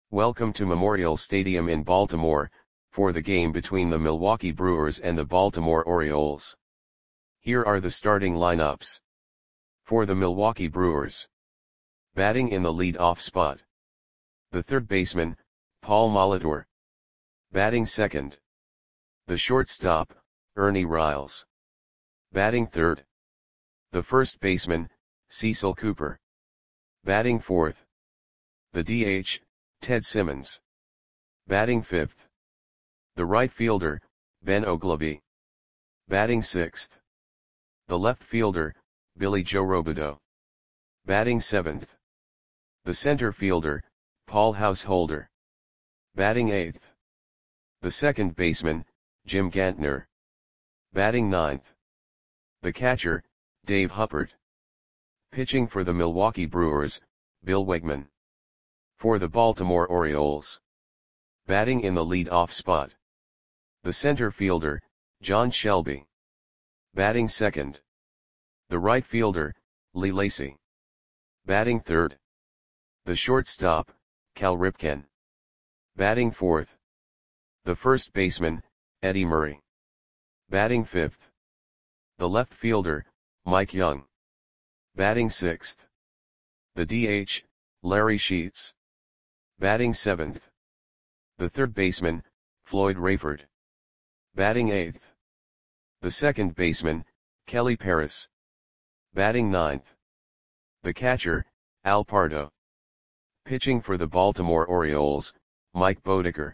Welcome to Memorial Stadium in Baltimore, for the game between the Milwaukee Brewers and the Baltimore Orioles. Here are the starting lineups. For the Milwaukee Brewers. Batting in the lead-off spot. The third baseman, Paul Molitor. Batting second. The shortstop, Ernie Riles. Batting third. The first baseman, Cecil Cooper. Batting fourth. The DH, Ted Simmons. Batting fifth. The right fielder, Ben Oglivie. Batting sixth. The left fielder, Billy Joe Robideau. Batting seventh. The center fielder, Paul Householder. Batting eighth. The second baseman, Jim Gantner. Batting ninth. The catcher, Dave Huppert. Pitching for the Milwaukee Brewers, Bill Wegman. For the Baltimore Orioles. Batting in the lead-off spot. The center fielder, John Shelby. Batting second. The right fielder, Lee Lacy. Batting third. The shortstop, Cal Ripken. Batting fourth. The first baseman, Eddie Murray. Batting fifth. The left fielder, Mike Young. Batting sixth. The DH, Larry Sheets. Batting seventh. The third baseman, Floyd Rayford. Batting eighth. The second baseman, Kelly Paris. Batting ninth. The catcher, Al Pardo. Pitching for the Baltimore Orioles, Mike Boddicker.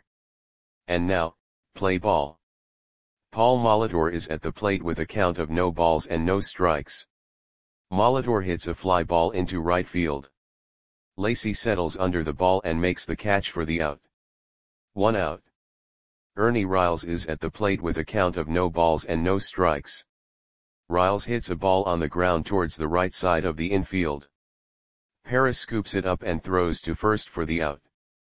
And now, play ball. Paul Molitor is at the plate with a count of no balls and no strikes. Molitor hits a fly ball into right field. Lacy settles under the ball and makes the catch for the out. 1 out. Ernie Riles is at the plate with a count of no balls and no strikes. Riles hits a ball on the ground towards the right side of the infield. Paris scoops it up and throws to first for the out.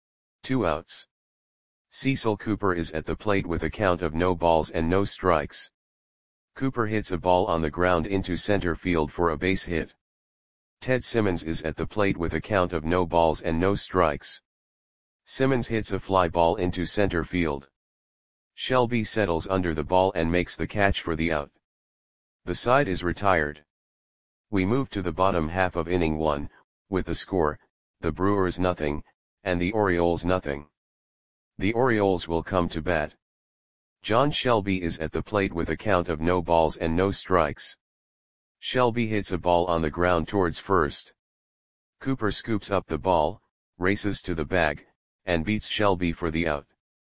2 outs. Cecil Cooper is at the plate with a count of no balls and no strikes. Cooper hits a ball on the ground into center field for a base hit. Ted Simmons is at the plate with a count of no balls and no strikes. Simmons hits a fly ball into center field. Shelby settles under the ball and makes the catch for the out. The side is retired. We move to the bottom half of inning 1, with the score, the Brewers 0, and the Orioles 0. The Orioles will come to bat. John Shelby is at the plate with a count of no balls and no strikes. Shelby hits a ball on the ground towards first. Cooper scoops up the ball, races to the bag, and beats Shelby for the out.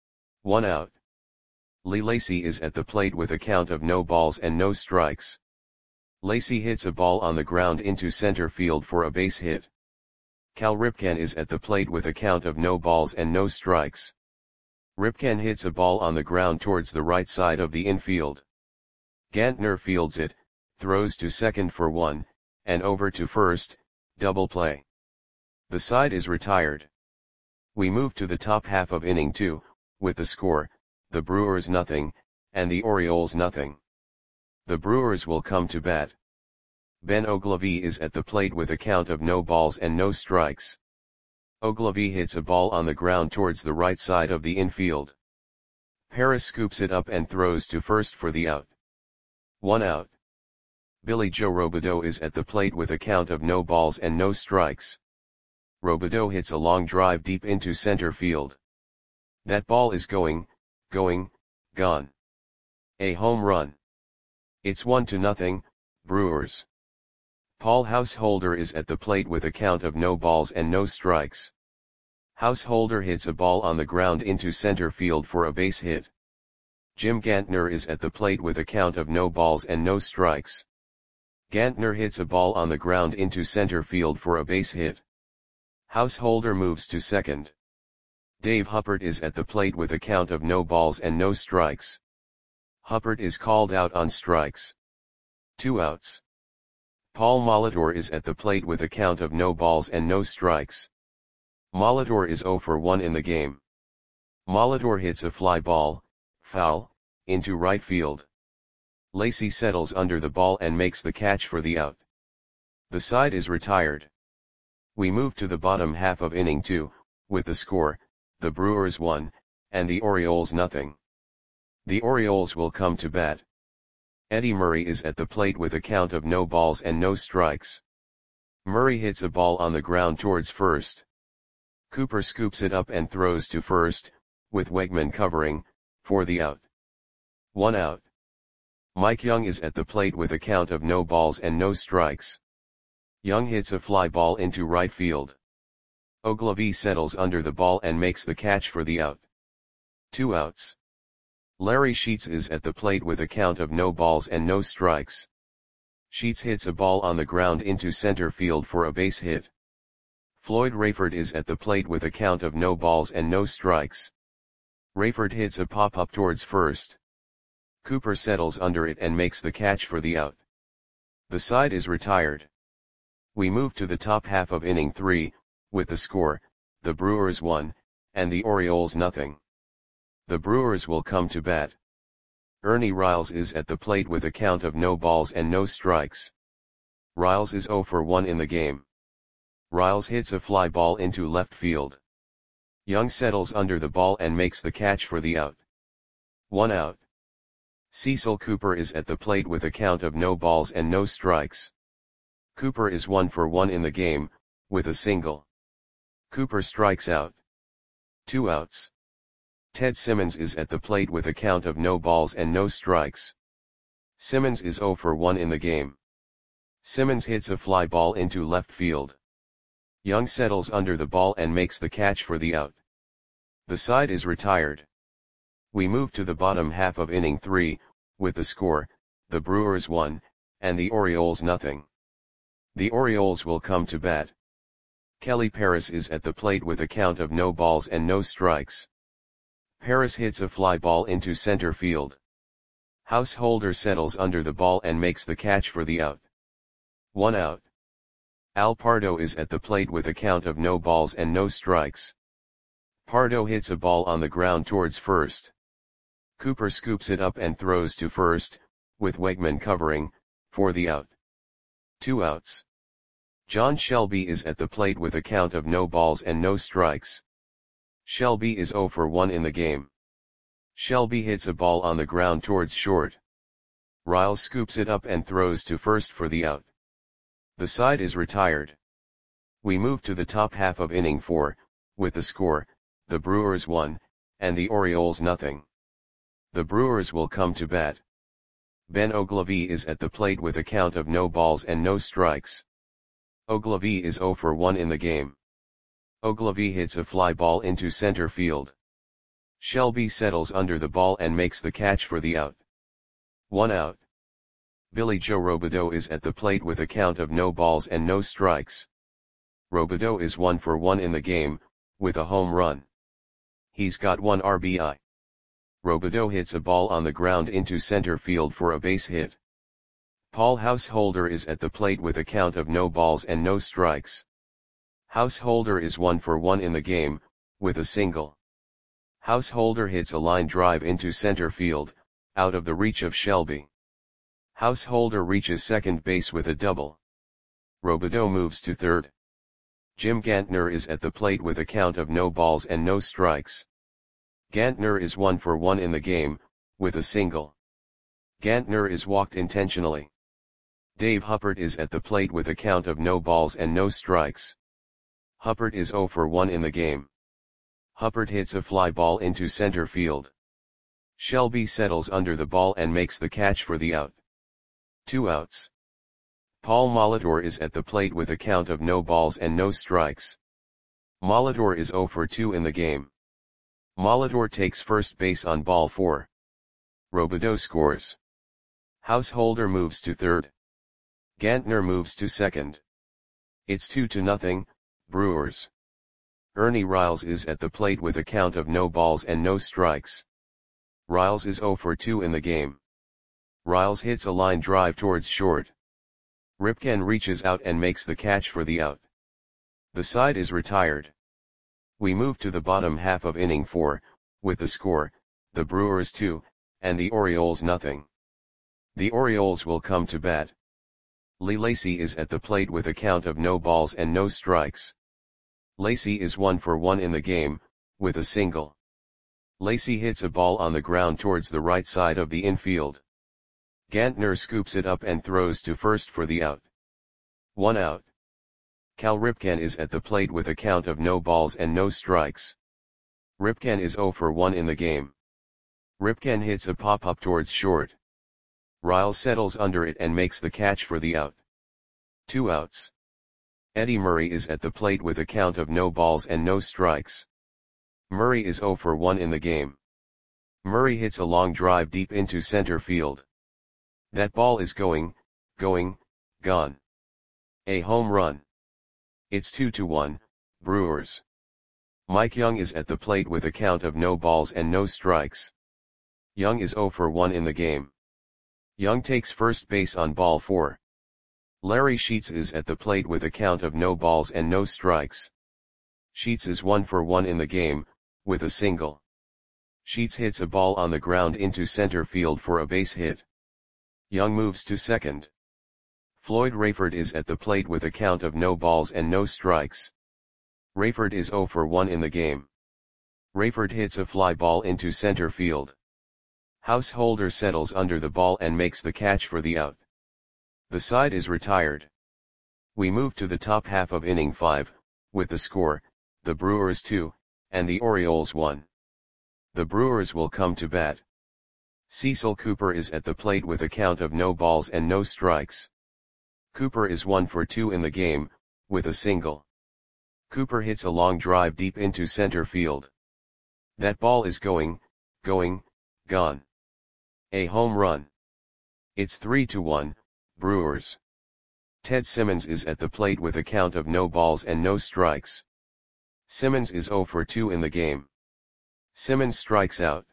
1 out. Lee Lacy is at the plate with a count of no balls and no strikes. Lacy hits a ball on the ground into center field for a base hit. Cal Ripken is at the plate with a count of no balls and no strikes. Ripken hits a ball on the ground towards the right side of the infield. Gantner fields it, throws to second for 1, and over to first, double play. The side is retired. We move to the top half of inning 2, with the score, the Brewers 0, and the Orioles 0. The Brewers will come to bat. Ben Oglivie is at the plate with a count of no balls and no strikes. Oglivie hits a ball on the ground towards the right side of the infield. Paris scoops it up and throws to first for the out. 1 out. Billy Joe Robideau is at the plate with a count of no balls and no strikes. Robideau hits a long drive deep into center field. That ball is gone. A home run. It's 1-0, Brewers. Paul Householder is at the plate with a count of no balls and no strikes. Householder hits a ball on the ground into center field for a base hit. Jim Gantner is at the plate with a count of no balls and no strikes. Gantner hits a ball on the ground into center field for a base hit. Householder moves to second. Dave Huppert is at the plate with a count of no balls and no strikes. Huppert is called out on strikes. 2 outs. Paul Molitor is at the plate with a count of no balls and no strikes. Molitor is 0 for 1 in the game. Molitor hits a fly ball, foul, into right field. Lacy settles under the ball and makes the catch for the out. The side is retired. We move to the bottom half of inning 2, with the score, the Brewers 1, and the Orioles nothing. The Orioles will come to bat. Eddie Murray is at the plate with a count of no balls and no strikes. Murray hits a ball on the ground towards first. Cooper scoops it up and throws to first, with Wegman covering, for the out. 1 out. Mike Young is at the plate with a count of no balls and no strikes. Young hits a fly ball into right field. Ogilvie settles under the ball and makes the catch for the out. 2 outs. Larry Sheets is at the plate with a count of no balls and no strikes. Sheets hits a ball on the ground into center field for a base hit. Floyd Rayford is at the plate with a count of no balls and no strikes. Rayford hits a pop-up towards first. Cooper settles under it and makes the catch for the out. The side is retired. We move to the top half of inning 3, with the score, the Brewers 1, and the Orioles nothing. The Brewers will come to bat. Ernie Riles is at the plate with a count of no balls and no strikes. Riles is 0 for 1 in the game. Riles hits a fly ball into left field. Young settles under the ball and makes the catch for the out. 1 out. Cecil Cooper is at the plate with a count of no balls and no strikes. Cooper is 1 for 1 in the game, with a single. Cooper strikes out. 2 outs. Ted Simmons is at the plate with a count of no balls and no strikes. Simmons is 0 for 1 in the game. Simmons hits a fly ball into left field. Young settles under the ball and makes the catch for the out. The side is retired. We move to the bottom half of inning 3, with the score, the Brewers 1, and the Orioles nothing. The Orioles will come to bat. Kelly Paris is at the plate with a count of no balls and no strikes. Paris hits a fly ball into center field. Householder settles under the ball and makes the catch for the out. 1 out. Al Pardo is at the plate with a count of no balls and no strikes. Pardo hits a ball on the ground towards first. Cooper scoops it up and throws to first, with Wegman covering, for the out. 2 outs. John Shelby is at the plate with a count of no balls and no strikes. Shelby is 0 for 1 in the game. Shelby hits a ball on the ground towards short. Riles scoops it up and throws to first for the out. The side is retired. We move to the top half of inning 4, with the score, the Brewers 1, and the Orioles nothing. The Brewers will come to bat. Ben Ogilvie is at the plate with a count of no balls and no strikes. Ogilvie is 0 for 1 in the game. Ogilvie hits a fly ball into center field. Shelby settles under the ball and makes the catch for the out. 1 out. Billy Joe Robideau is at the plate with a count of no balls and no strikes. Robideau is 1 for 1 in the game, with a home run. He's got 1 RBI. Robideau hits a ball on the ground into center field for a base hit. Paul Householder is at the plate with a count of no balls and no strikes. Householder is 1 for 1 in the game, with a single. Householder hits a line drive into center field, out of the reach of Shelby. Householder reaches second base with a double. Robideau moves to third. Jim Gantner is at the plate with a count of no balls and no strikes. Gantner is 1 for 1 in the game, with a single. Gantner is walked intentionally. Dave Huppert is at the plate with a count of no balls and no strikes. Huppert is 0 for 1 in the game. Huppert hits a fly ball into center field. Shelby settles under the ball and makes the catch for the out. 2 outs. Paul Molitor is at the plate with a count of no balls and no strikes. Molitor is 0 for 2 in the game. Molitor takes first base on ball 4. Robideau scores. Householder moves to third. Gantner moves to second. It's 2-0, Brewers. Ernie Riles is at the plate with a count of no balls and no strikes. Riles is 0 for 2 in the game. Riles hits a line drive towards short. Ripken reaches out and makes the catch for the out. The side is retired. We move to the bottom half of inning 4, with the score, the Brewers 2, and the Orioles nothing. The Orioles will come to bat. Lee Lacy is at the plate with a count of no balls and no strikes. Lacey is 1 for 1 in the game, with a single. Lacey hits a ball on the ground towards the right side of the infield. Gantner scoops it up and throws to first for the out. 1 out. Cal Ripken is at the plate with a count of no balls and no strikes. Ripken is 0 for 1 in the game. Ripken hits a pop-up towards short. Riles settles under it and makes the catch for the out. 2 outs. Eddie Murray is at the plate with a count of no balls and no strikes. Murray is 0 for 1 in the game. Murray hits a long drive deep into center field. That ball is gone. A home run. It's 2-1, Brewers. Mike Young is at the plate with a count of no balls and no strikes. Young is 0 for 1 in the game. Young takes first base on ball 4. Larry Sheets is at the plate with a count of no balls and no strikes. Sheets is 1 for 1 in the game, with a single. Sheets hits a ball on the ground into center field for a base hit. Young moves to second. Floyd Rayford is at the plate with a count of no balls and no strikes. Rayford is 0 for 1 in the game. Rayford hits a fly ball into center field. Householder settles under the ball and makes the catch for the out. The side is retired. We move to the top half of inning 5, with the score, the Brewers 2, and the Orioles 1. The Brewers will come to bat. Cecil Cooper is at the plate with a count of no balls and no strikes. Cooper is 1 for 2 in the game, with a single. Cooper hits a long drive deep into center field. That ball is gone. A home run. It's 3-1, Brewers. Ted Simmons is at the plate with a count of no balls and no strikes. Simmons is 0 for 2 in the game. Simmons strikes out.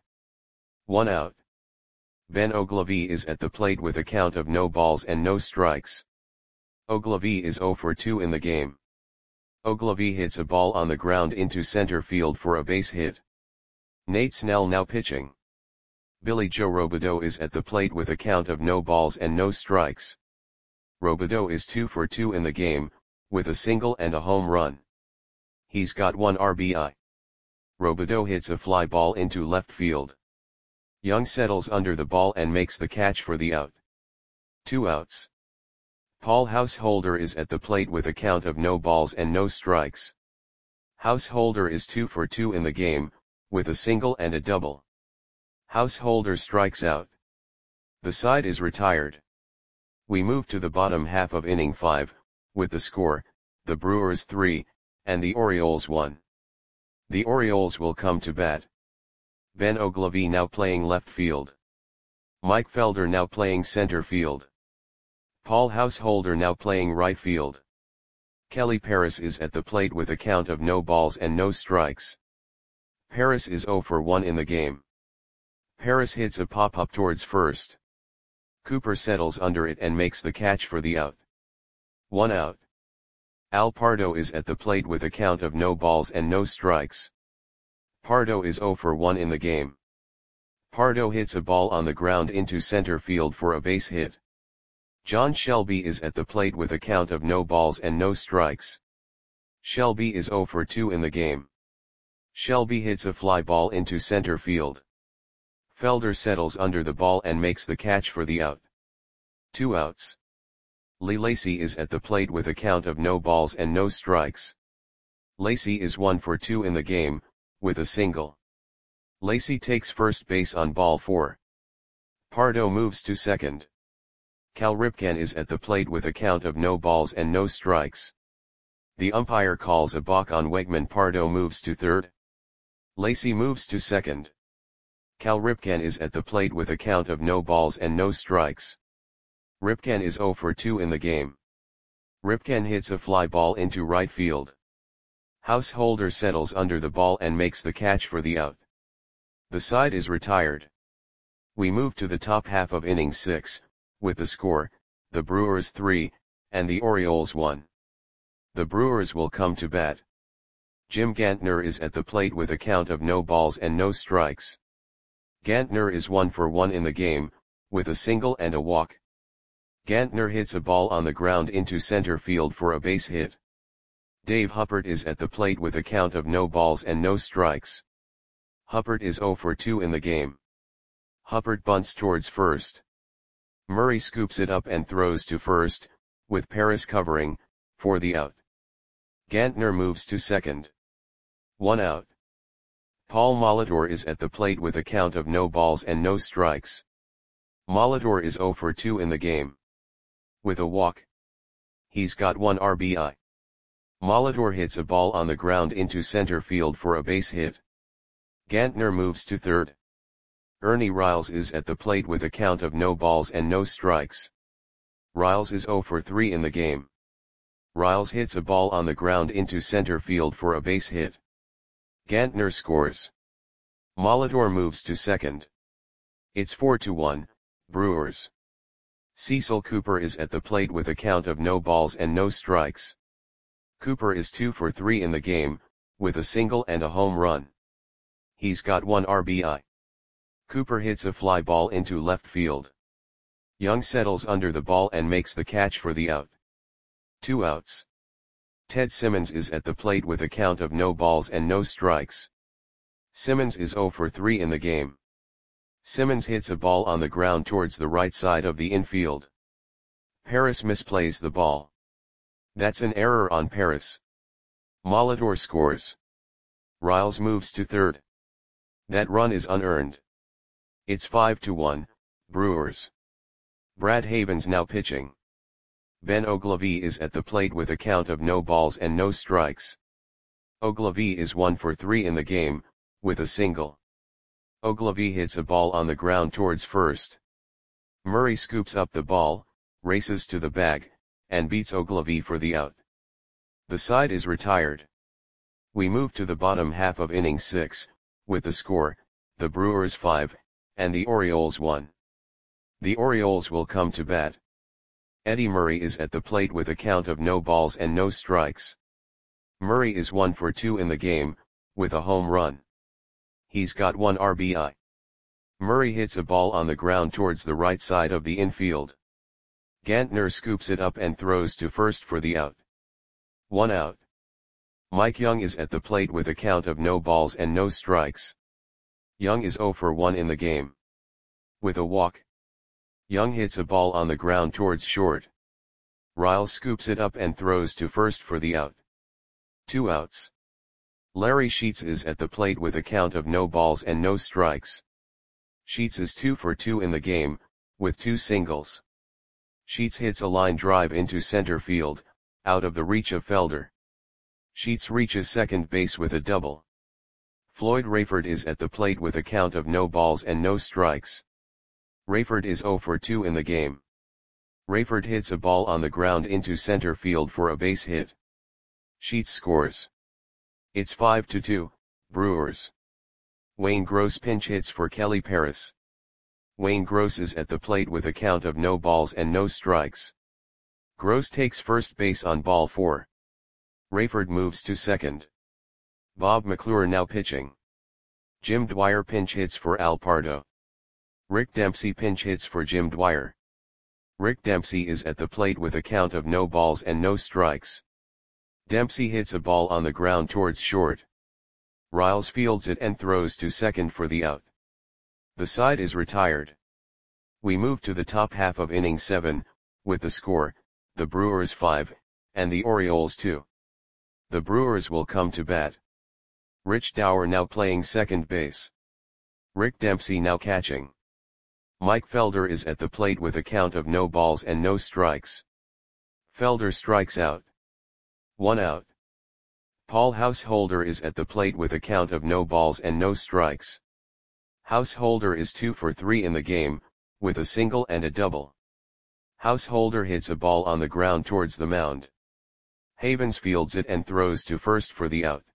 1 out. Ben Oglivie is at the plate with a count of no balls and no strikes. Oglivie is 0 for 2 in the game. Oglivie hits a ball on the ground into center field for a base hit. Nate Snell now pitching. Billy Joe Robideau is at the plate with a count of no balls and no strikes. Robideau is 2 for 2 in the game, with a single and a home run. He's got 1 RBI. Robideau hits a fly ball into left field. Young settles under the ball and makes the catch for the out. 2 outs. Paul Householder is at the plate with a count of no balls and no strikes. Householder is 2 for 2 in the game, with a single and a double. Householder strikes out. The side is retired. We move to the bottom half of inning 5, with the score, the Brewers 3, and the Orioles 1. The Orioles will come to bat. Ben Oglivie now playing left field. Mike Felder now playing center field. Paul Householder now playing right field. Kelly Paris is at the plate with a count of no balls and no strikes. Paris is 0 for 1 in the game. Paris hits a pop-up towards first. Cooper settles under it and makes the catch for the out. 1 out. Al Pardo is at the plate with a count of no balls and no strikes. Pardo is 0 for 1 in the game. Pardo hits a ball on the ground into center field for a base hit. John Shelby is at the plate with a count of no balls and no strikes. Shelby is 0 for 2 in the game. Shelby hits a fly ball into center field. Felder settles under the ball and makes the catch for the out. 2 outs. Lee Lacy is at the plate with a count of no balls and no strikes. Lacy is 1 for 2 in the game, with a single. Lacy takes first base on ball 4. Pardo moves to second. Cal Ripken is at the plate with a count of no balls and no strikes. The umpire calls a balk on Wegman. Pardo moves to third. Lacy moves to second. Cal Ripken is at the plate with a count of no balls and no strikes. Ripken is 0 for 2 in the game. Ripken hits a fly ball into right field. Householder settles under the ball and makes the catch for the out. The side is retired. We move to the top half of inning 6, with the score, the Brewers 3, and the Orioles 1. The Brewers will come to bat. Jim Gantner is at the plate with a count of no balls and no strikes. Gantner is 1 for 1 in the game, with a single and a walk. Gantner hits a ball on the ground into center field for a base hit. Dave Huppert is at the plate with a count of no balls and no strikes. Huppert is 0 for 2 in the game. Huppert bunts towards first. Murray scoops it up and throws to first, with Paris covering, for the out. Gantner moves to second. 1 out. Paul Molitor is at the plate with a count of no balls and no strikes. Molitor is 0 for 2 in the game. With a walk. He's got 1 RBI. Molitor hits a ball on the ground into center field for a base hit. Gantner moves to third. Ernie Riles is at the plate with a count of no balls and no strikes. Riles is 0 for 3 in the game. Riles hits a ball on the ground into center field for a base hit. Gantner scores. Molitor moves to second. It's 4-1, Brewers. Cecil Cooper is at the plate with a count of no balls and no strikes. Cooper is 2 for 3 in the game, with a single and a home run. He's got 1 RBI. Cooper hits a fly ball into left field. Young settles under the ball and makes the catch for the out. 2 outs. Ted Simmons is at the plate with a count of no balls and no strikes. Simmons is 0 for 3 in the game. Simmons hits a ball on the ground towards the right side of the infield. Paris misplays the ball. That's an error on Paris. Molitor scores. Riles moves to third. That run is unearned. It's 5-1, Brewers. Brad Havens now pitching. Ben Ogilvie is at the plate with a count of no balls and no strikes. Ogilvie is 1 for 3 in the game, with a single. Ogilvie hits a ball on the ground towards first. Murray scoops up the ball, races to the bag, and beats Ogilvie for the out. The side is retired. We move to the bottom half of inning 6, with the score, the Brewers 5, and the Orioles 1. The Orioles will come to bat. Eddie Murray is at the plate with a count of no balls and no strikes. Murray is 1 for 2 in the game, with a home run. He's got 1 RBI. Murray hits a ball on the ground towards the right side of the infield. Gantner scoops it up and throws to first for the out. 1 out. Mike Young is at the plate with a count of no balls and no strikes. Young is 0 for 1 in the game. With a walk. Young hits a ball on the ground towards short. Riles scoops it up and throws to first for the out. 2 outs. Larry Sheets is at the plate with a count of no balls and no strikes. Sheets is 2 for 2 in the game, with 2 singles. Sheets hits a line drive into center field, out of the reach of Felder. Sheets reaches second base with a double. Floyd Rayford is at the plate with a count of no balls and no strikes. Rayford is 0 for 2 in the game. Rayford hits a ball on the ground into center field for a base hit. Sheets scores. It's 5-2, Brewers. Wayne Gross pinch hits for Kelly Paris. Wayne Gross is at the plate with a count of no balls and no strikes. Gross takes first base on ball 4. Rayford moves to second. Bob McClure now pitching. Jim Dwyer pinch hits for Al Pardo. Rick Dempsey pinch hits for Jim Dwyer. Rick Dempsey is at the plate with a count of no balls and no strikes. Dempsey hits a ball on the ground towards short. Riles fields it and throws to second for the out. The side is retired. We move to the top half of inning 7, with the score, the Brewers 5, and the Orioles 2. The Brewers will come to bat. Rich Dower now playing second base. Rick Dempsey now catching. Mike Felder is at the plate with a count of no balls and no strikes. Felder strikes out. 1 out. Paul Householder is at the plate with a count of no balls and no strikes. Householder is 2 for 3 in the game, with a single and a double. Householder hits a ball on the ground towards the mound. Havens fields it and throws to first for the out.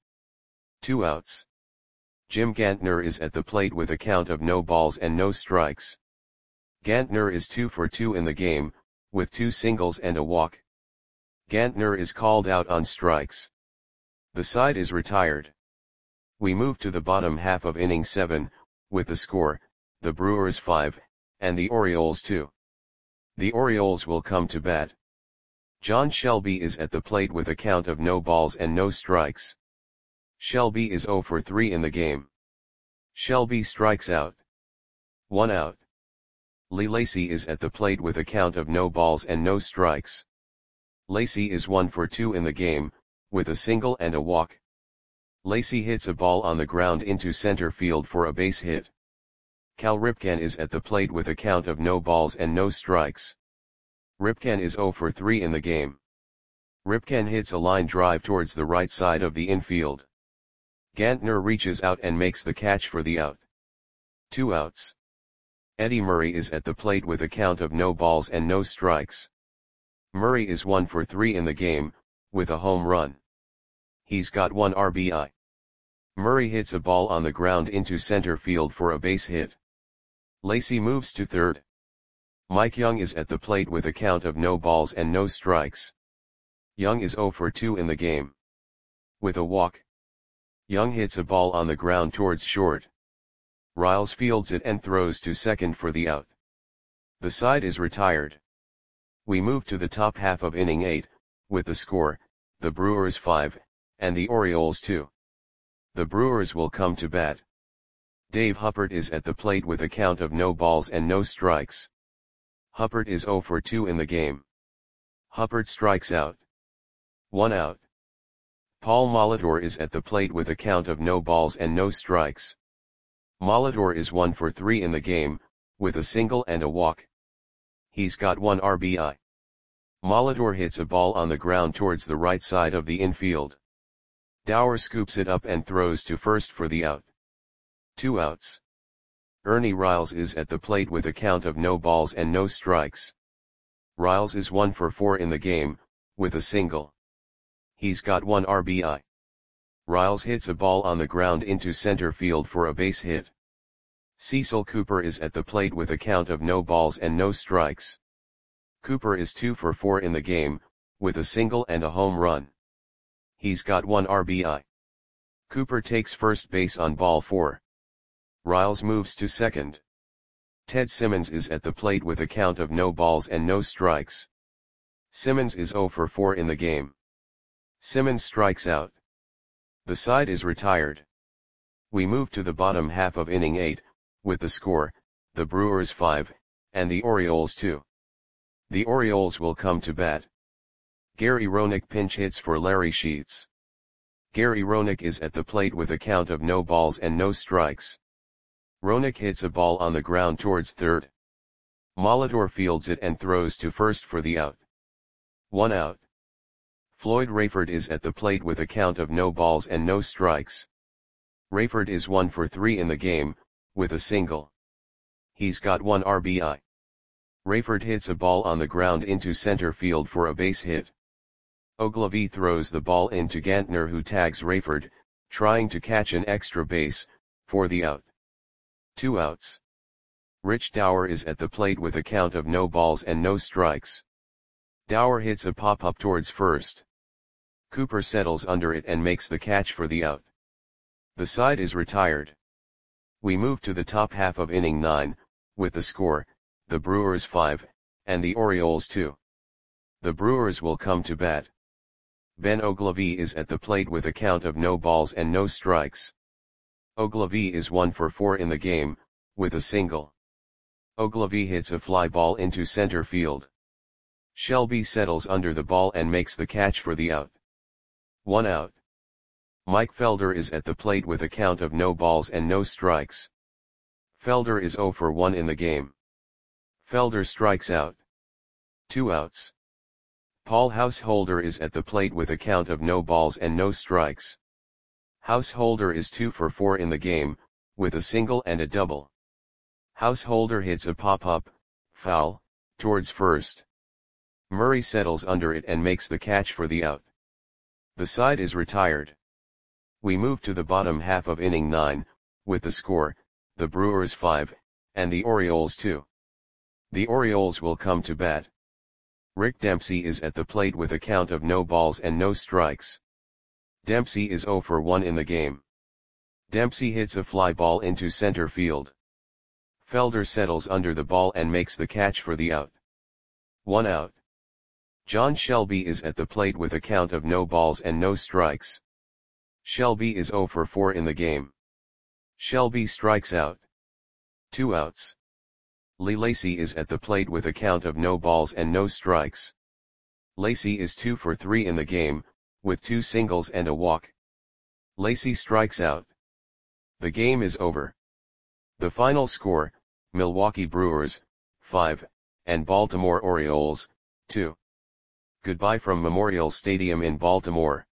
2 outs. Jim Gantner is at the plate with a count of no balls and no strikes. Gantner is 2 for 2 in the game, with 2 singles and a walk. Gantner is called out on strikes. The side is retired. We move to the bottom half of inning 7, with the score, the Brewers 5, and the Orioles 2. The Orioles will come to bat. John Shelby is at the plate with a count of no balls and no strikes. Shelby is 0 for 3 in the game. Shelby strikes out. 1 out. Lee Lacy is at the plate with a count of no balls and no strikes. Lacy is 1 for 2 in the game, with a single and a walk. Lacy hits a ball on the ground into center field for a base hit. Cal Ripken is at the plate with a count of no balls and no strikes. Ripken is 0 for 3 in the game. Ripken hits a line drive towards the right side of the infield. Gantner reaches out and makes the catch for the out. 2 outs. Eddie Murray is at the plate with a count of no balls and no strikes. Murray is 1 for 3 in the game, with a home run. He's got 1 RBI. Murray hits a ball on the ground into center field for a base hit. Lacy moves to third. Mike Young is at the plate with a count of no balls and no strikes. Young is 0 for 2 in the game. With a walk. Young hits a ball on the ground towards short. Riles fields it and throws to second for the out. The side is retired. We move to the top half of inning 8, with the score, the Brewers 5, and the Orioles 2. The Brewers will come to bat. Dave Huppert is at the plate with a count of no balls and no strikes. Huppert is 0 for 2 in the game. Huppert strikes out. 1 out. Paul Molitor is at the plate with a count of no balls and no strikes. Molitor is 1 for 3 in the game, with a single and a walk. He's got 1 RBI. Molitor hits a ball on the ground towards the right side of the infield. Dower scoops it up and throws to first for the out. 2 outs. Ernie Riles is at the plate with a count of no balls and no strikes. Riles is 1 for 4 in the game, with a single. He's got 1 RBI. Riles hits a ball on the ground into center field for a base hit. Cecil Cooper is at the plate with a count of no balls and no strikes. Cooper is 2 for 4 in the game, with a single and a home run. He's got 1 RBI. Cooper takes first base on ball 4. Riles moves to second. Ted Simmons is at the plate with a count of no balls and no strikes. Simmons is 0 for 4 in the game. Simmons strikes out. The side is retired. We move to the bottom half of inning 8, with the score, the Brewers 5, and the Orioles 2. The Orioles will come to bat. Gary Roenick pinch hits for Larry Sheets. Gary Roenick is at the plate with a count of no balls and no strikes. Roenick hits a ball on the ground towards third. Molitor fields it and throws to first for the out. 1 out. Floyd Rayford is at the plate with a count of no balls and no strikes. Rayford is 1 for 3 in the game, with a single. He's got 1 RBI. Rayford hits a ball on the ground into center field for a base hit. Ogilvie throws the ball into Gantner, who tags Rayford, trying to catch an extra base, for the out. 2 outs. Rich Dower is at the plate with a count of no balls and no strikes. Dower hits a pop-up towards first. Cooper settles under it and makes the catch for the out. The side is retired. We move to the top half of inning 9, with the score, the Brewers 5, and the Orioles 2. The Brewers will come to bat. Ben Ogilvie is at the plate with a count of no balls and no strikes. Ogilvie is 1 for 4 in the game, with a single. Ogilvie hits a fly ball into center field. Shelby settles under the ball and makes the catch for the out. 1 out. Mike Felder is at the plate with a count of no balls and no strikes. Felder is 0 for 1 in the game. Felder strikes out. 2 outs. Paul Householder is at the plate with a count of no balls and no strikes. Householder is 2 for 4 in the game, with a single and a double. Householder hits a pop-up, foul, towards first. Murray settles under it and makes the catch for the out. The side is retired. We move to the bottom half of inning 9, with the score, the Brewers 5, and the Orioles 2. The Orioles will come to bat. Rick Dempsey is at the plate with a count of no balls and no strikes. Dempsey is 0 for 1 in the game. Dempsey hits a fly ball into center field. Felder settles under the ball and makes the catch for the out. 1 out. John Shelby is at the plate with a count of no balls and no strikes. Shelby is 0 for 4 in the game. Shelby strikes out. 2 outs. Lee Lacy is at the plate with a count of no balls and no strikes. Lacy is 2 for 3 in the game, with 2 singles and a walk. Lacy strikes out. The game is over. The final score, Milwaukee Brewers, 5, and Baltimore Orioles, 2. Goodbye from Memorial Stadium in Baltimore.